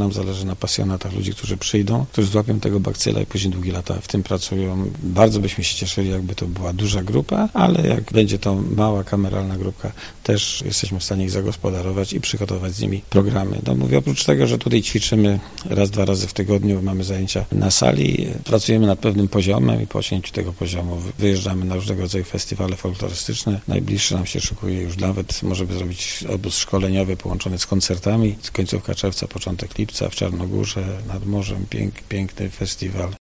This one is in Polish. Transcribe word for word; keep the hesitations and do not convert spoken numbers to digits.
Nam zależy na pasjonatach, ludzi, którzy przyjdą, którzy złapią tego bakcyla i później długie lata w tym pracują. Bardzo byśmy się cieszyli, jakby to była duża grupa, ale jak będzie to mała, kameralna grupka, też jesteśmy w stanie ich zagospodarować i przygotować z nimi programy. No mówię, oprócz tego, że tutaj ćwiczymy raz, dwa razy w tygodniu, mamy zajęcia na sali, pracujemy nad pewnym poziomem i po osiągnięciu tego poziomu wyjeżdżamy na różnego rodzaju festiwale folklorystyczne. Najbliższy nam się szykuje już nawet, możemy zrobić obóz szkoleniowy połączony z koncertami. Końcówka czerwca, początek lipca w Czarnogórze nad morzem, pięk, piękny festiwal.